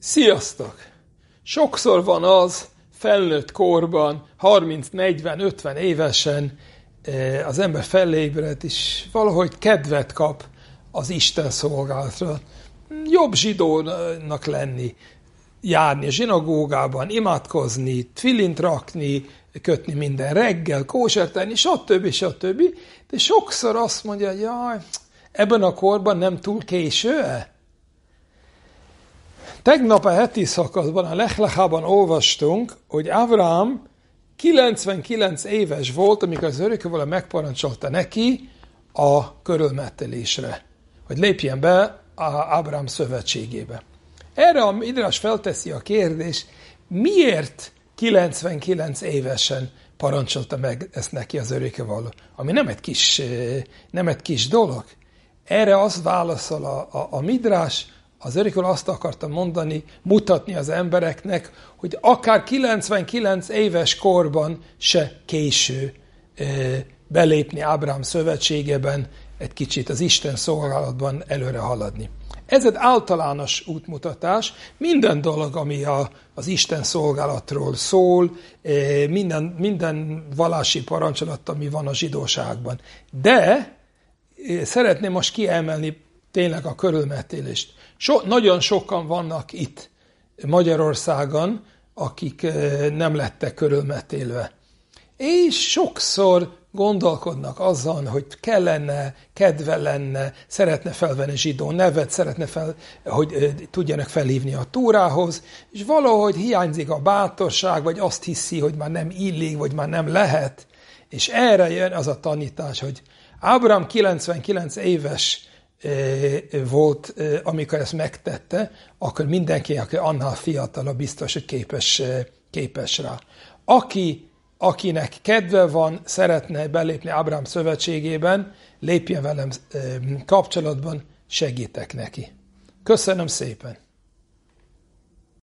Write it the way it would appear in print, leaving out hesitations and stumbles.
Sziasztok! Sokszor van az felnőtt korban, 30-40-50 évesen az ember felébred, és valahogy kedvet kap az Isten szolgálatra. Jobb zsidónak lenni, járni a zsinagógában, imádkozni, tvilint rakni, kötni minden reggel, kósert tenni, stb. De sokszor azt mondja, hogy jaj, ebben a korban nem túl késő-e? Tegnap a heti szakaszban, a Lech Lechában olvastunk, hogy Ábrám 99 éves volt, amikor az örökkévaló megparancsolta neki a körülmettelésre, hogy lépjen be Ábrám szövetségébe. Erre a Midrash felteszi a kérdést, miért 99 évesen parancsolta meg ezt neki az örökkévaló, ami nem egy kis dolog. Erre azt válaszol a Midrash, az örökkévaló azt akarta mondani, mutatni az embereknek, hogy akár 99 éves korban se késő belépni Ábrám szövetségében, egy kicsit az Isten szolgálatban előre haladni. Ez egy általános útmutatás, minden dolog, ami az Isten szolgálatról szól, minden vallási parancsolat, ami van a zsidóságban. De szeretném most kiemelni tényleg a körülmetélést. Nagyon sokan vannak itt Magyarországon, akik nem lettek körülmetélve. És sokszor gondolkodnak azon, hogy kellene, kedve lenne, szeretne felvenni zsidó nevet, hogy tudjanak felhívni a Tórához, és valahogy hiányzik a bátorság, vagy azt hiszi, hogy már nem illik, vagy már nem lehet. És erre jön az a tanítás, hogy Ábrám 99 éves volt, amikor ezt megtette, akkor mindenki, aki annál fiatalabb, biztos, hogy képes rá. Akinek kedve van, szeretne belépni Ábrám szövetségében, lépjen velem kapcsolatban, segítek neki. Köszönöm szépen!